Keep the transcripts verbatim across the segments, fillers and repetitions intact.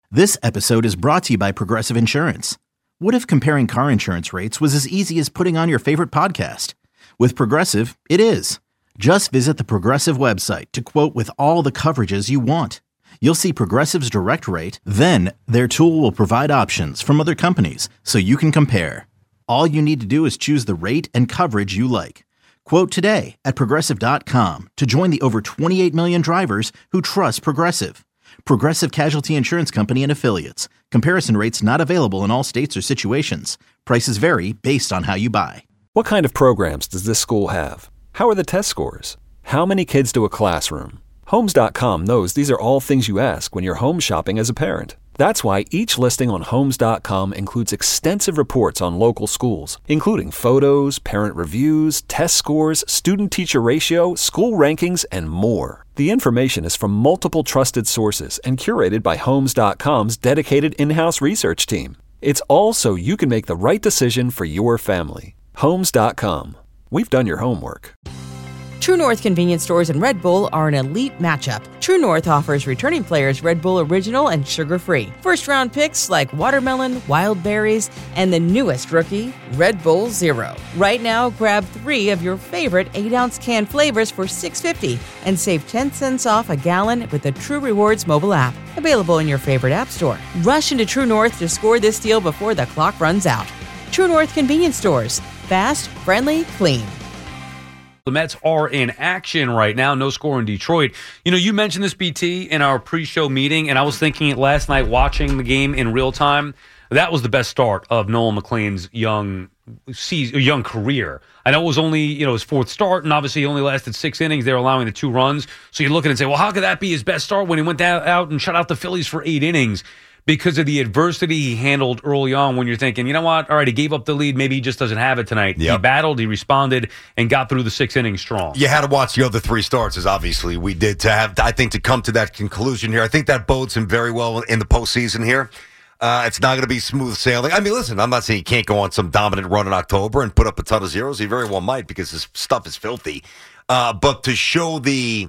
This episode is brought to you by Progressive Insurance. What if comparing car insurance rates was as easy as putting on your favorite podcast? With Progressive, it is. Just visit the Progressive website to quote with all the coverages you want. You'll see Progressive's direct rate, then their tool will provide options from other companies so you can compare. All you need to do is choose the rate and coverage you like. Quote today at progressive dot com to join the over twenty-eight million drivers who trust Progressive. Progressive Casualty Insurance Company and Affiliates. Comparison rates not available in all states or situations. Prices vary based on how you buy. What kind of programs does this school have? How are the test scores? How many kids do a classroom? Homes dot com knows these are all things you ask when you're home shopping as a parent. That's why each listing on Homes dot com includes extensive reports on local schools, including photos, parent reviews, test scores, student-teacher ratio, school rankings, and more. The information is from multiple trusted sources and curated by Homes dot com's dedicated in-house research team. It's all so you can make the right decision for your family. Homes dot com. We've done your homework. True North convenience stores and Red Bull are an elite matchup. True North offers returning players Red Bull Original and sugar-free. First-round picks like watermelon, wild berries, and the newest rookie, Red Bull Zero. Right now, grab three of your favorite eight-ounce can flavors for six dollars and fifty cents and save ten cents off a gallon with the True Rewards mobile app. Available in your favorite app store. Rush into True North to score this deal before the clock runs out. True North convenience stores. Fast, friendly, clean. The Mets are in action right now. No score in Detroit. You know, you mentioned this, B T, in our pre-show meeting, and I was thinking it last night watching the game in real time. That was the best start of Nolan McLean's young season, young career. I know it was only, you know, his fourth start, and obviously he only lasted six innings. They were allowing the two runs. So you look at it and say, well, how could that be his best start when he went out and shut out the Phillies for eight innings? Because of the adversity he handled early on, when you're thinking, you know what, all right, he gave up the lead, maybe he just doesn't have it tonight. Yep. He battled, he responded, and got through the six innings strong. You had to watch the other three starts, as obviously we did, to have, I think, to come to that conclusion here. I think that bodes him very well in the postseason here. Uh, it's not going to be smooth sailing. I mean, listen, I'm not saying he can't go on some dominant run in October and put up a ton of zeros. He very well might, because his stuff is filthy. Uh, but to show the...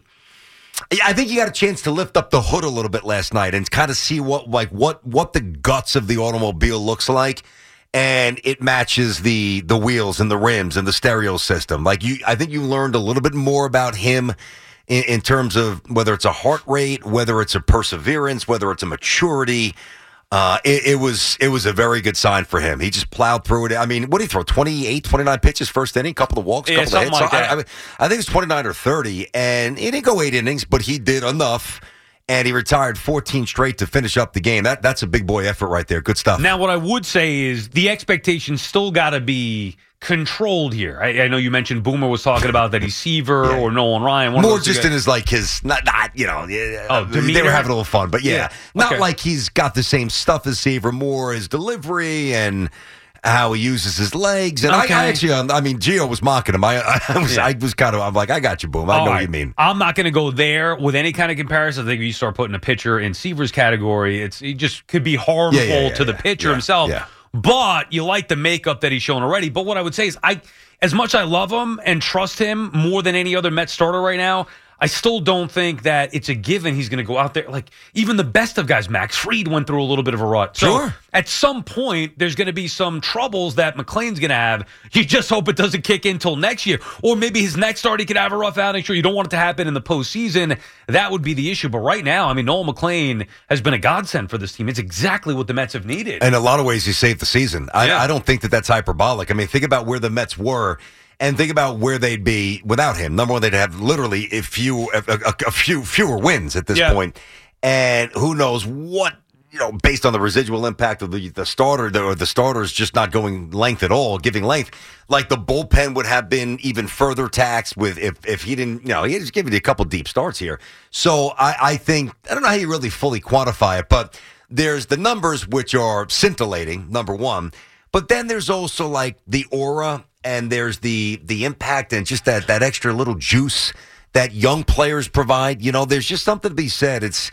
I think you got a chance to lift up the hood a little bit last night and kind of see what like what what the guts of the automobile looks like, and it matches the the wheels and the rims and the stereo system. Like you, I think you learned a little bit more about him in, in terms of whether it's a heart rate, whether it's a perseverance, whether it's a maturity. Uh, it, it was it was a very good sign for him. He just plowed through it. I mean, what did he throw? twenty-eight, twenty-nine pitches first inning, couple of walks, yeah, couple of hits. Like so I, I, mean, I think it was twenty-nine or thirty, and he didn't go eight innings, but he did enough, and he retired fourteen straight to finish up the game. That That's a big boy effort right there. Good stuff. Now, what I would say is the expectations still got to be controlled here. I, I know you mentioned Boomer was talking about that he's Seaver yeah. or Nolan Ryan. One More of just guys. in his, like, his, not, not you know, oh, they were having a little fun, but yeah. yeah. Not okay. like he's got the same stuff as Seaver, more his delivery and how he uses his legs. And okay. I, I actually, I mean, Gio was mocking him. I, I was yeah. I was kind of, I'm like, I got you, Boom. I All know right. what you mean. I'm not going to go there with any kind of comparison. I think if you start putting a pitcher in Seaver's category, it's it just could be harmful yeah, yeah, yeah, to the yeah, pitcher yeah, himself. Yeah. But you like the makeup that he's shown already. But what I would say is, I, as much I love him and trust him more than any other Mets starter right now, I still don't think that it's a given he's going to go out there. Like, even the best of guys, Max Fried went through a little bit of a rut. So sure. At some point, there's going to be some troubles that McLean's going to have. You just hope it doesn't kick in until next year. Or maybe his next start, he could have a rough outing. Sure, you don't want it to happen in the postseason. That would be the issue. But right now, I mean, Nolan McLean has been a godsend for this team. It's exactly what the Mets have needed. In a lot of ways, he saved the season. I, yeah. I don't think that that's hyperbolic. I mean, think about where the Mets were. And think about where they'd be without him. Number one, they'd have literally a few, a, a, a few fewer wins at this yeah. point. And who knows what, you know, based on the residual impact of the, the starter or the starters just not going length at all, giving length, like the bullpen would have been even further taxed with if, if he didn't, you know, he just gave you a couple deep starts here. So I, I think, I don't know how you really fully quantify it, but there's the numbers which are scintillating, number one. But then there's also like the aura. And there's the the impact and just that, that extra little juice that young players provide. You know, there's just something to be said. It's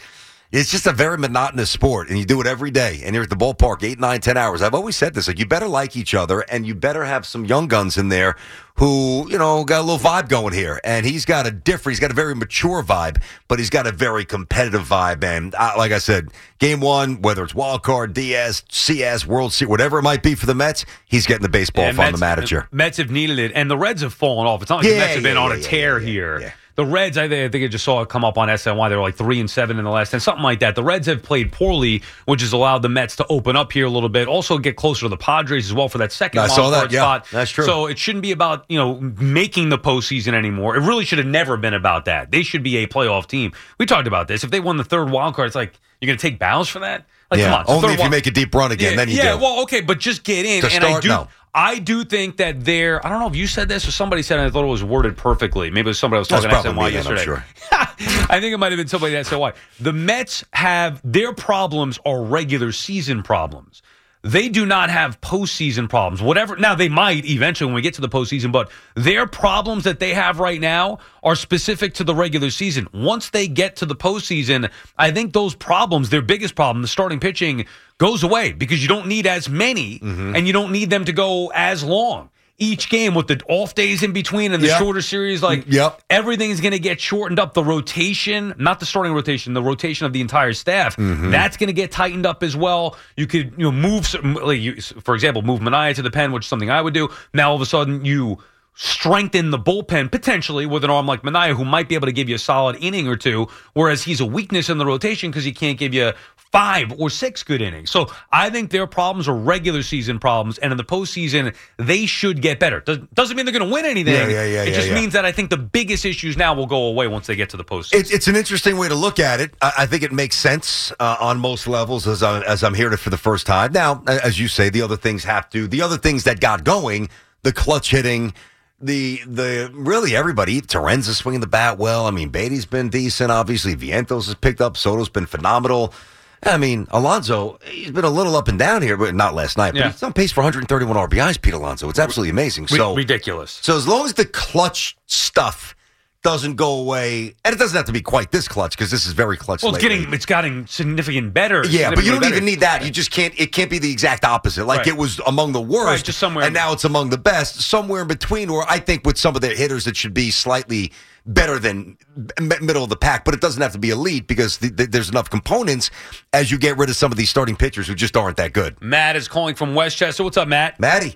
It's just a very monotonous sport, and you do it every day. And you're at the ballpark eight, nine, ten hours. I've always said this: like, you better like each other, and you better have some young guns in there who, you know, got a little vibe going here. And he's got a different, he's got a very mature vibe, but he's got a very competitive vibe. And uh, like I said, game one, whether it's wild card, D S, C S, World Series, whatever it might be for the Mets, he's getting the baseball and from Mets, the manager. Mets have needed it, and the Reds have fallen off. It's not like Yeah, the Mets have been yeah, on yeah, a tear yeah, yeah, here. yeah. The Reds, I think, I think I just saw it come up on S N Y. They were like three and seven in the last ten, something like that. The Reds have played poorly, which has allowed the Mets to open up here a little bit. Also, get closer to the Padres as well for that second I wild saw that, card yeah. spot. That's true. So it shouldn't be about, you know, making the postseason anymore. It really should have never been about that. They should be a playoff team. We talked about this. If they won the third wild card, it's like, you're going to take bows for that? Like, Yeah, come on. it's the only third if you wild- make a deep run again, yeah, then you yeah, do. well, okay, but just get in. To and I start, do, no. I do think that they're, I don't know if you said this or somebody said it, I thought it was worded perfectly. Maybe it was somebody I was That's talking to S probably N Y me, then, I'm yesterday. sure. I think it might have been somebody at S N Y. The Mets have, their problems are regular season problems. They do not have postseason problems. Whatever. Now, they might eventually when we get to the postseason, but their problems that they have right now are specific to the regular season. Once they get to the postseason, I think those problems, their biggest problem, the starting pitching, goes away because you don't need as many Mm-hmm. and you don't need them to go as long. Each game with the off days in between and the Yep. shorter series, like Yep. everything's going to get shortened up. The rotation, not the starting rotation, the rotation of the entire staff, Mm-hmm. that's going to get tightened up as well. You could, you know, move, some- like you, for example, move Manaea to the pen, which is something I would do. Now all of a sudden you strengthen the bullpen potentially with an arm like Manaea, who might be able to give you a solid inning or two, whereas he's a weakness in the rotation because he can't give you five or six good innings. So I think their problems are regular season problems, and in the postseason, they should get better. Does, doesn't mean they're going to win anything. Yeah, yeah, yeah, it yeah, just yeah. means that I think the biggest issues now will go away once they get to the postseason. It's, it's an interesting way to look at it. I, I think it makes sense uh, on most levels as, I, as I'm hearing it for the first time. Now, a- as you say, the other things have to, the other things that got going, the clutch hitting, the, the really everybody, Terenza's swinging the bat well. I mean, Beatty's been decent, obviously. Vientos has picked up. Soto's been phenomenal. I mean, Alonso, he's been a little up and down here, but not last night. But Yeah. he's on pace for one hundred thirty-one R B Is, Pete Alonso. It's absolutely amazing. So ridiculous. So as long as the clutch stuff doesn't go away, and it doesn't have to be quite this clutch because this is very clutch. Well, it's lately. getting it's getting significant better. Yeah, but you don't significantly even better. need that. You just can't. It can't be the exact opposite. Like Right. it was among the worst, Right, just somewhere- and now it's among the best. Somewhere in between, where I think with some of the hitters, it should be slightly better than m- middle of the pack, but it doesn't have to be elite because th- th- there's enough components as you get rid of some of these starting pitchers who just aren't that good. Matt is calling from Westchester. What's up, Matt? Matty,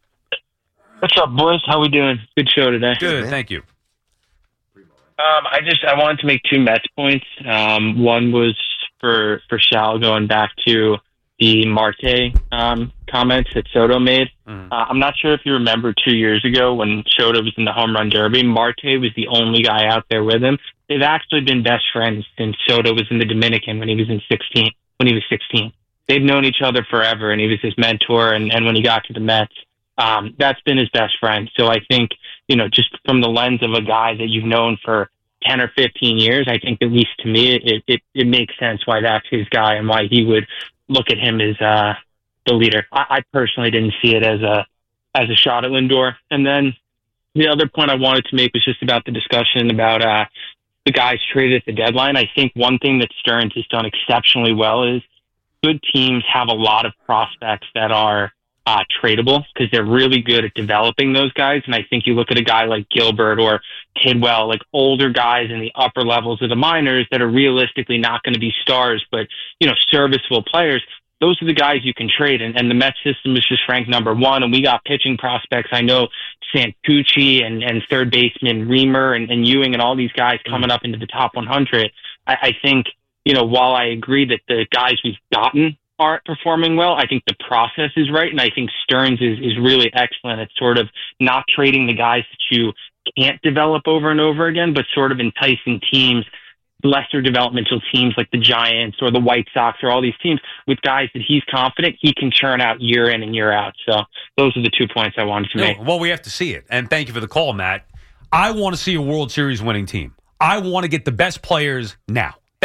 What's up, boys? How we doing? Good show today. Good, man. thank you. Um, I just I wanted to make two Mets points. Um, one was for for Shal going back to the Marte um, comments that Soto made. Mhm. Uh, I'm not sure if you remember two years ago when Soto was in the home run derby. Marte was the only guy out there with him. They've actually been best friends since Soto was in the Dominican when he was in sixteen. When he was sixteen, they've known each other forever, and he was his mentor. And, and when he got to the Mets, um, that's been his best friend. So I think, you know, just from the lens of a guy that you've known for ten or fifteen years, I think at least to me, it, it, it makes sense why that's his guy and why he would look at him as uh, the leader. I, I personally didn't see it as a as a shot at Lindor. And then the other point I wanted to make was just about the discussion about uh, the guys traded at the deadline. I think one thing that Stearns has done exceptionally well is good teams have a lot of prospects that are uh, tradable because they're really good at developing those guys. And I think you look at a guy like Gilbert or Tidwell, like older guys in the upper levels of the minors that are realistically not going to be stars, but, you know, serviceable players. Those are the guys you can trade. And, and the Mets system is just ranked number one. And we got pitching prospects. I know Santucci and, and third baseman Reamer and, and Ewing and all these guys coming up into the top one hundred. I, I think, you know, while I agree that the guys we've gotten aren't performing well, I think the process is right. And I think Stearns is, is really excellent at sort of not trading the guys that you can't develop over and over again, but sort of enticing teams, lesser developmental teams like the Giants or the White Sox or all these teams with guys that he's confident he can churn out year in and year out. So those are the two points I wanted to No, make. well, we have to see it. And thank you for the call, Matt. I want to see a World Series winning team. I want to get the best players now.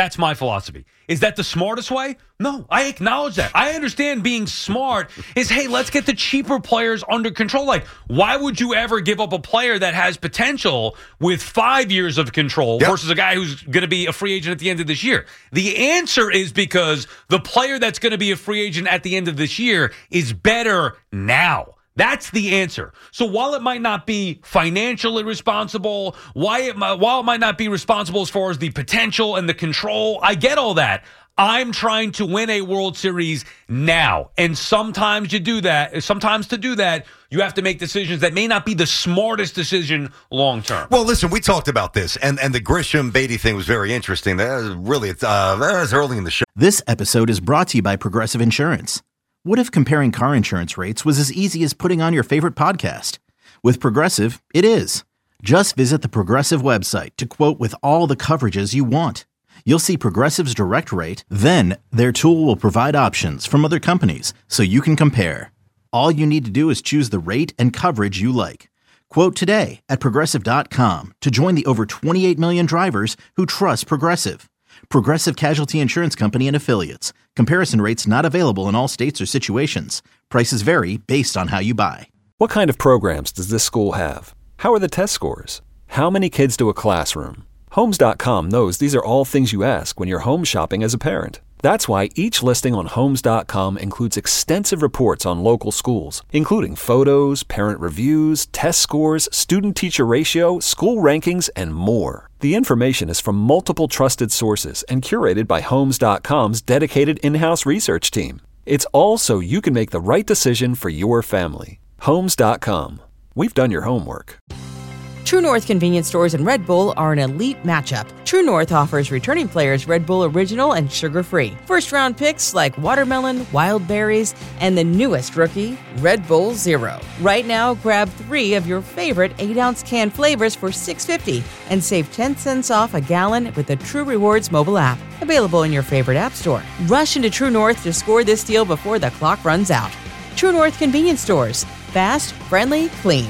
That's my philosophy. Is that the smartest way? No, I acknowledge that. I understand being smart is, hey, let's get the cheaper players under control. Like, why would you ever give up a player that has potential with five years of control yep. versus a guy who's going to be a free agent at the end of this year? The answer is because the player that's going to be a free agent at the end of this year is better now. That's the answer. So while it might not be financially responsible, why it might, while it might not be responsible as far as the potential and the control, I get all that. I'm trying to win a World Series now. And sometimes you do that. Sometimes to do that, you have to make decisions that may not be the smartest decision long term. Well, listen, we talked about this, and, and the Grisham-Beatty thing was very interesting. That was really, it's, uh, that was early in the show. This episode is brought to you by Progressive Insurance. What if comparing car insurance rates was as easy as putting on your favorite podcast? With Progressive, it is. Just visit the Progressive website to quote with all the coverages you want. You'll see Progressive's direct rate, then their tool will provide options from other companies so you can compare. All you need to do is choose the rate and coverage you like. Quote today at Progressive dot com to join the over twenty-eight million drivers who trust Progressive. Progressive Casualty Insurance Company and Affiliates. Comparison rates not available in all states or situations. Prices vary based on how you buy. What kind of programs does this school have? How are the test scores? How many kids do a classroom? Homes dot com knows these are all things you ask when you're home shopping as a parent. That's why each listing on Homes dot com includes extensive reports on local schools, including photos, parent reviews, test scores, student-teacher ratio, school rankings, and more. The information is from multiple trusted sources and curated by Homes dot com's dedicated in-house research team. It's all so you can make the right decision for your family. Homes dot com. We've done your homework. True North convenience stores and Red Bull are an elite matchup. True North offers returning players Red Bull Original and sugar-free. First-round picks like watermelon, wild berries, and the newest rookie, Red Bull Zero. Right now, grab three of your favorite eight-ounce can flavors for six dollars and fifty cents and save ten cents off a gallon with the True Rewards mobile app. Available in your favorite app store. Rush into True North to score this deal before the clock runs out. True North convenience stores. Fast, friendly, clean.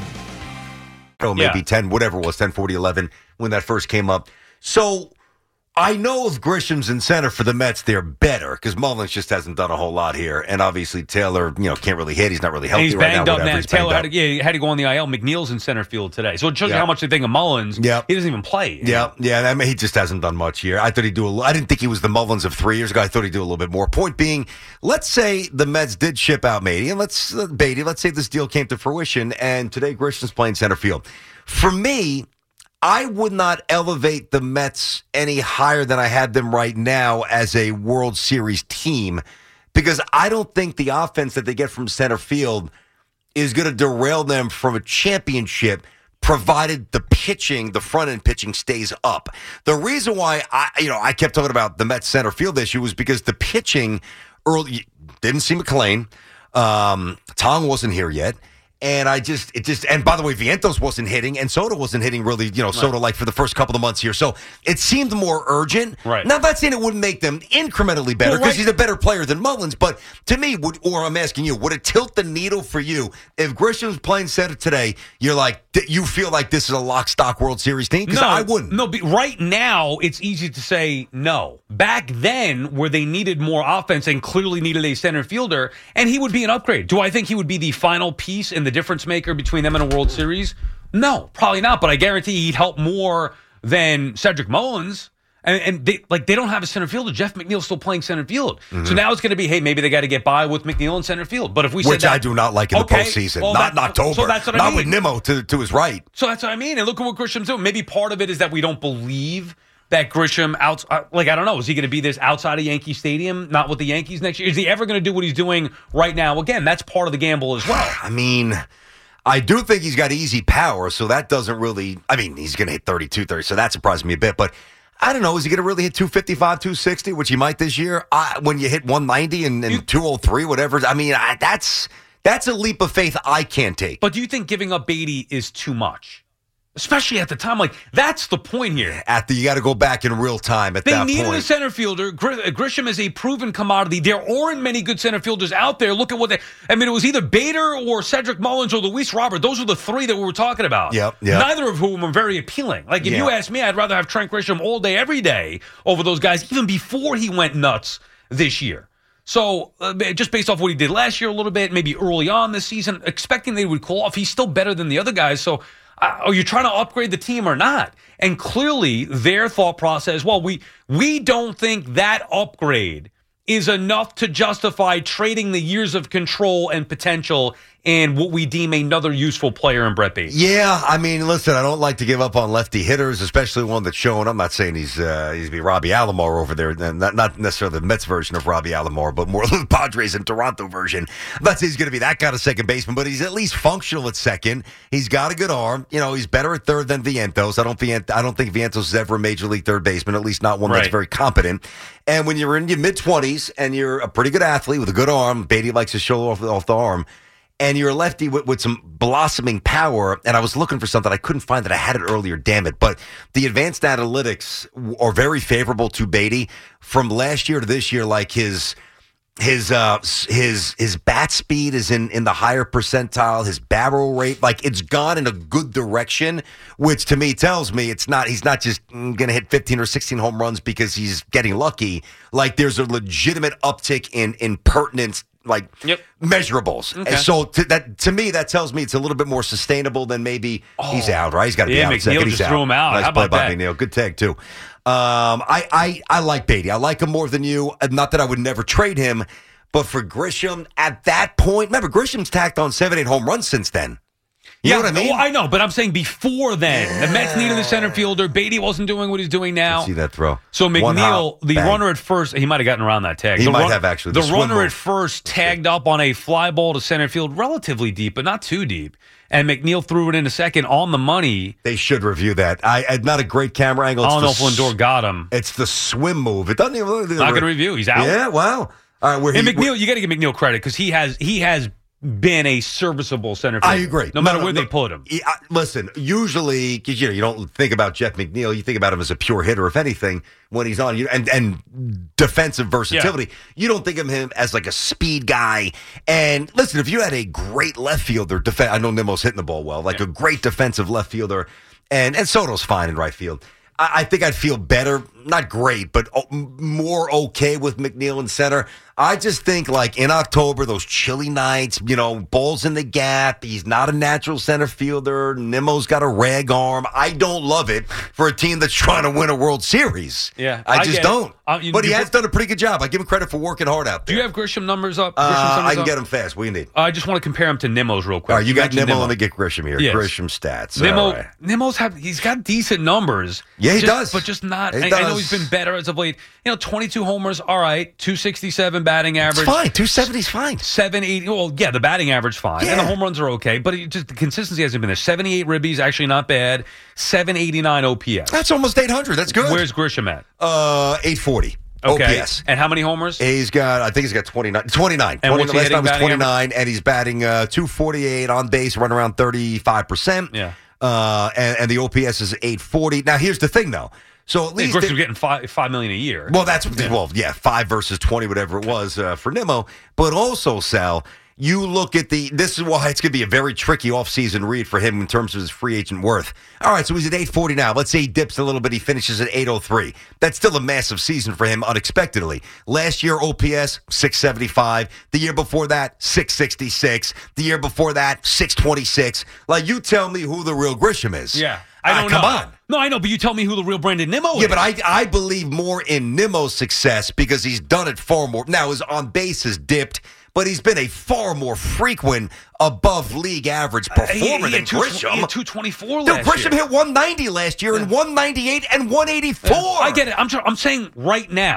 Oh, maybe yeah. ten, whatever it was, ten, forty, eleven, when that first came up. So I know if Grisham's in center for the Mets, they're better because Mullins just hasn't done a whole lot here. And obviously Taylor, you know, can't really hit. He's not really healthy and he's right banged now. Up whatever. now. He's Taylor had banged to, yeah, he had to go on the I L. McNeil's in center field today. So it shows yeah. you how much they think of Mullins. Yeah. He doesn't even play. Yeah, know? yeah. I mean, he just hasn't done much here. I thought he'd do a I didn't think he was the Mullins of three years ago. I thought he'd do a little bit more. Point being, let's say the Mets did ship out Beatty, and let's, uh, Beatty, let's say this deal came to fruition, and today Grisham's playing center field. For me, I would not elevate the Mets any higher than I had them right now as a World Series team because I don't think the offense that they get from center field is going to derail them from a championship provided the pitching, the front-end pitching stays up. The reason why I, you know, I kept talking about the Mets center field issue was because the pitching early didn't see McClain. Um, Tong wasn't here yet. And I just, it just, and by the way, Vientos wasn't hitting, and Soto wasn't hitting really, you know, right. Soto like for the first couple of months here. So it seemed more urgent. Right. Now, I'm not saying it wouldn't make them incrementally better because well, right. he's a better player than Mullins, but to me, would, or I'm asking you, would it tilt the needle for you if Grisham's playing center today? You're like, you feel like this is a lock stock World Series team? Because no, I wouldn't. No, but right now it's easy to say no. Back then, where they needed more offense and clearly needed a center fielder, and he would be an upgrade. Do I think he would be the final piece and the difference maker between between them and a World Series? No, probably not, but I guarantee he'd help more than Cedric Mullins. And, and they like they don't have a center fielder. Jeff McNeil's still playing center field. Mm-hmm. So now it's going to be, hey, maybe they got to get by with McNeil in center field. But if we Which said that, I do not like in okay, the postseason. well, not that, in October. So that's what not I mean. with Nimmo to, to his right. So that's what I mean. And look at what Grisham's doing. Maybe part of it is that we don't believe that Grisham, out, uh, like, I don't know, is he going to be this outside of Yankee Stadium, not with the Yankees next year? Is he ever going to do what he's doing right now? Again, that's part of the gamble as well. I mean, I do think he's got easy power, so that doesn't really, I mean, he's going to hit thirty-two, thirty, so that surprised me a bit. But I don't know, is he going to really hit two fifty-five, two sixty, which he might this year? I, when you hit one ninety and, and two oh three, whatever, I mean, I, that's that's a leap of faith I can't take. But do you think giving up Beatty is too much? Especially at the time. Like, that's the point here. At the, you got to go back in real time at they that needed point. a center fielder. Gr- Grisham is a proven commodity. There aren't many good center fielders out there. Look at what they, I mean, it was either Bader or Cedric Mullins or Luis Robert. Those were the three that we were talking about. Yep, yep. Neither of whom were very appealing. Like, if Yeah. you ask me, I'd rather have Trent Grisham all day, every day over those guys, even before he went nuts this year. So, uh, just based off what he did last year a little bit, maybe early on this season, expecting they would cool off, he's still better than the other guys. So, uh, are you trying to upgrade the team or not? And clearly, their thought process, well, we we don't think that upgrade is enough to justify trading the years of control and potential and what we deem another useful player in Brett Baty. Yeah, I mean, listen, I don't like to give up on lefty hitters, especially one that's showing. I'm not saying he's uh, he's be Robbie Alomar over there, not not necessarily the Mets version of Robbie Alomar, but more the Padres and Toronto version. I'm not saying he's going to be that kind of second baseman, but he's at least functional at second. He's got a good arm. You know, he's better at third than Vientos. I don't Vient- I don't think Vientos is ever a major league third baseman, at least not one Right. that's very competent. And when you're in your mid twenties and you're a pretty good athlete with a good arm, Baty likes to show off off the arm. And you're a lefty with, with some blossoming power, and I was looking for something. I couldn't find that. I had it earlier, damn it. But the advanced analytics are very favorable to Baty from last year to this year. Like his his uh, his his bat speed is in, in the higher percentile. His barrel rate, like it's gone in a good direction, which to me tells me it's not. He's not just going to hit fifteen or sixteen home runs because he's getting lucky. Like there's a legitimate uptick in in pertinence. Like Yep. measurables. Okay. And so to, that to me, that tells me it's a little bit more sustainable than maybe Oh. he's out, right? He's got to be Yeah, out. McNeil second. He's just out. threw him out. Nice How play about by that? McNeil. Good tag too. Um, I, I I like Baty. I like him more than you. Not that I would never trade him, but for Grisham at that point, remember Grisham's tacked on seven, eight home runs since then. You yeah, know what I mean? well, I know, but I'm saying before then. The Mets needed a center fielder. Baty wasn't doing what he's doing now. See that throw? So One McNeil, hop, the bang. runner at first, he might have gotten around that tag. He the might have, actually. The, The swim runner move. at first tagged up on a fly ball to center field, relatively deep, but not too deep. And McNeil threw it in a second on the money. They should review that. I, I not a great camera angle. I It's don't know the if Lindor s- got him. It's the swim move. It doesn't even look. Not going to review. He's out. Yeah, wow. All right, where And he, McNeil, you got to give McNeil credit because he has he has been a serviceable center fielder. I agree. No, matter where they put him. Yeah, listen, usually, because you know you don't think about Jeff McNeil, you think about him as a pure hitter, if anything, when he's on. You and and defensive versatility. Yeah. You don't think of him as like a speed guy. And listen, if you had a great left fielder, def- I know Nimmo's hitting the ball well, like yeah. a great defensive left fielder, and and Soto's fine in right field. I, I think I'd feel better, not great, but o- more okay with McNeil in center. I just think, like, in October, those chilly nights, you know, balls in the gap. He's not a natural center fielder. Nimmo's got a rag arm. I don't love it for a team that's trying to win a World Series. Yeah, I I just get it. don't. Uh, you- but he you has put- done a pretty good job. I give him credit for working hard out Do there. you have Grisham numbers up? Uh, Grisham numbers I can up? get him fast. What do you need? I just want to compare him to Nimmo's real quick. All right, you got mentioned Nimmo. Let me get Grisham here. Yes. Grisham stats. Nimmo, All right. Nimmo's have he's got decent numbers. Yeah, he just- does. but just not. He I, I know does. he's been better as of late. You know, twenty-two homers, all right, two sixty-seven batting It's average. fine. two seventy's fine. seven eighty. Well, yeah, the batting average fine, and the Yeah. home runs are okay, but it just the consistency hasn't been there. seventy-eight ribbies, actually not bad. seven eighty-nine O P S. That's almost eight hundred. That's good. Where's Grisham at? uh eight forty? Okay, O P S. and how many homers? He's got, I think he's got twenty-nine. twenty-nine. And twenty, what's he last hitting time was batting twenty-nine, and he's batting uh, two forty-eight on base, run around thirty-five percent. Yeah. Uh, and, and the O P S is eight forty. Now, here's the thing, though. So at Hey, least. Grisham's it- getting five five million a year. well, that's, well, yeah, five versus twenty, whatever it was uh, for Nimmo. But also, Sal, you look at the, this is why it's going to be a very tricky offseason read for him in terms of his free agent worth. All right, so he's at eight forty now. Let's say he dips a little bit. He finishes at eight oh three. That's still a massive season for him unexpectedly. Last year, O P S, six seventy-five. The year before that, six sixty-six. The year before that, six twenty-six. Like, you tell me who the real Grisham is. yeah, I Ah, don't come know. on. No, I know, but you tell me who the real Brandon Nimmo is. Yeah, but I I believe more in Nimmo's success because he's done it far more. Now, his on base has dipped, but he's been a far more frequent above league average performer He- he had than two- Grisham. He had two twenty-four Dude, last Grisham year. hit one ninety last year and one ninety-eight and one eighty-four. I get it. I'm tr- I'm saying right now,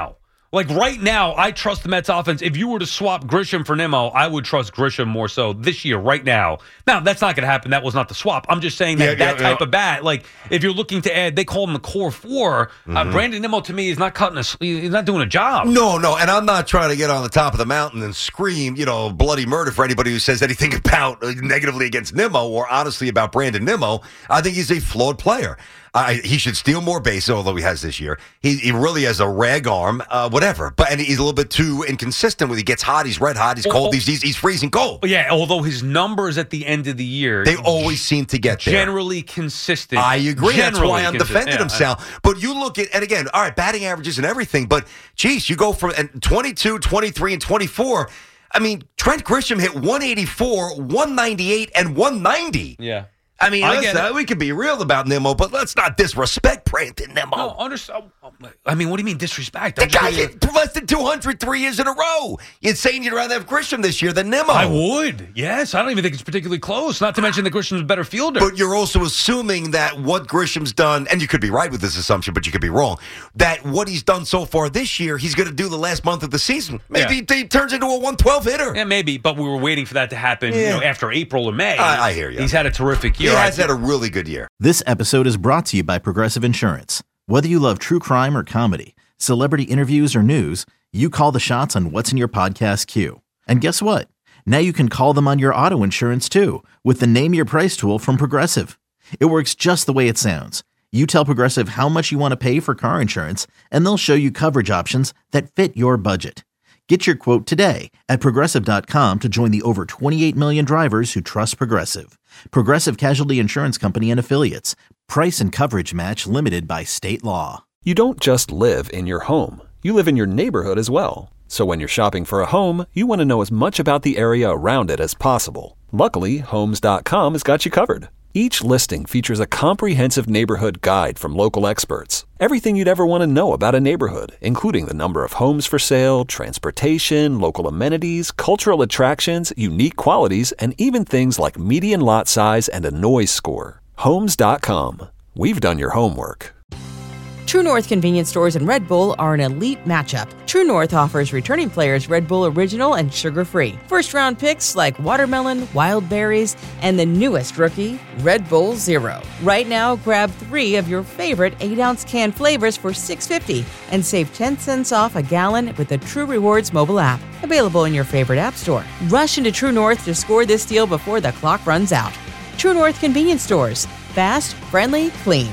Like right now, I trust the Mets offense. If you were to swap Grisham for Nimmo, I would trust Grisham more so this year, right now. Now, that's not going to happen. That was not the swap. I'm just saying that Yeah, that yeah, type yeah. of bat, like if you're looking to add, they call him the core four. Mm-hmm. Uh, Brandon Nimmo, to me, is not cutting a, he's not doing a job. No, no, and I'm not trying to get on the top of the mountain and scream, you know, bloody murder for anybody who says anything about uh, negatively against Nimmo or honestly about Brandon Nimmo. I think he's a flawed player. I, he should steal more bases, although he has this year. He, he really has a rag arm, uh, whatever. But and he's a little bit too inconsistent. When he gets hot, he's red hot. He's cold. Oh, He's, he's he's freezing cold. Yeah, although his numbers at the end of the year, They always seem to get there. generally consistent. I agree. That's Generally why I'm consistent. defending Yeah, him, Sal. But you look at, and again, all right, batting averages and everything, but geez, you go from and twenty-two, twenty-three, and twenty-four. I mean, Trent Grisham hit one eighty-four, one ninety-eight, and one ninety. Yeah. I mean, I listen, get it. we could be real about Nimmo, but let's not disrespect Brandon Nimmo. No, understand. I mean, what do you mean disrespect? The I'm just guy saying- hit less than two hundred three years in a row. You're saying you'd rather have Grisham this year than Nimmo. I would. Yes. I don't even think it's particularly close. Not to mention that Grisham's a better fielder. But you're also assuming that what Grisham's done, and you could be right with this assumption, but you could be wrong, that what he's done so far this year, he's going to do the last month of the season. Maybe Yeah. he, he turns into a one twelve hitter. Yeah, maybe, but we were waiting for that to happen Yeah. you know, after April or May. I- I hear you. He's had a terrific He year. has I- had a really good year. This episode is brought to you by Progressive Insurance. Whether you love true crime or comedy, celebrity interviews or news, you call the shots on what's in your podcast queue. And guess what? Now you can call them on your auto insurance too with the Name Your Price tool from Progressive. It works just the way it sounds. You tell Progressive how much you want to pay for car insurance, and they'll show you coverage options that fit your budget. Get your quote today at Progressive dot com to join the over twenty-eight million drivers who trust Progressive. Progressive Casualty Insurance Company and Affiliates. Price and coverage match limited by state law. You don't just live in your home. You live in your neighborhood as well. So when you're shopping for a home, you want to know as much about the area around it as possible. Luckily, Homes dot com has got you covered. Each listing features a comprehensive neighborhood guide from local experts. Everything you'd ever want to know about a neighborhood, including the number of homes for sale, transportation, local amenities, cultural attractions, unique qualities, and even things like median lot size and a noise score. Homes dot com. We've done your homework. True North convenience stores and Red Bull are an elite matchup. True North offers returning players Red Bull Original and sugar-free. First-round picks like watermelon, wild berries, and the newest rookie, Red Bull Zero. Right now, grab three of your favorite eight-ounce can flavors for six dollars and fifty cents and save ten cents off a gallon with the True Rewards mobile app. Available in your favorite app store. Rush into True North to score this deal before the clock runs out. True North convenience stores. Fast, friendly, clean.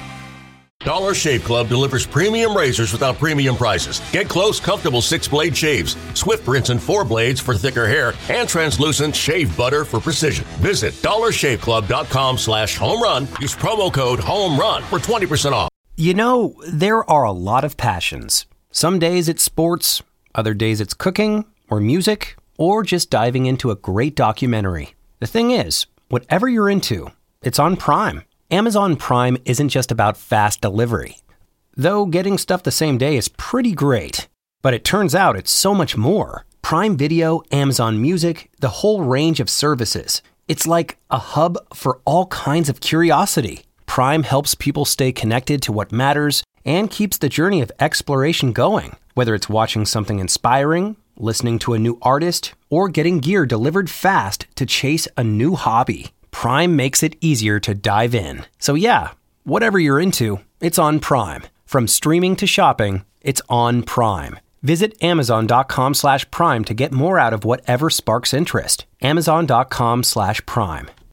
Dollar Shave Club delivers premium razors without premium prices. Get close, comfortable six-blade shaves, swift rinse and four blades for thicker hair, and translucent shave butter for precision. Visit dollar shave club dot com slash home run. Use promo code HOMERUN for twenty percent off. You know, there are a lot of passions. Some days it's sports, other days it's cooking, or music, or just diving into a great documentary. The thing is, whatever you're into, it's on Prime. Amazon Prime isn't just about fast delivery. Though getting stuff the same day is pretty great. But it turns out it's so much more. Prime Video, Amazon Music, the whole range of services. It's like a hub for all kinds of curiosity. Prime helps people stay connected to what matters and keeps the journey of exploration going. Whether it's watching something inspiring, listening to a new artist, or getting gear delivered fast to chase a new hobby. Prime makes it easier to dive in. So yeah, whatever you're into, it's on Prime. From streaming to shopping, it's on Prime. Visit amazon dot com slash prime to get more out of whatever sparks interest. amazon dot com slash prime.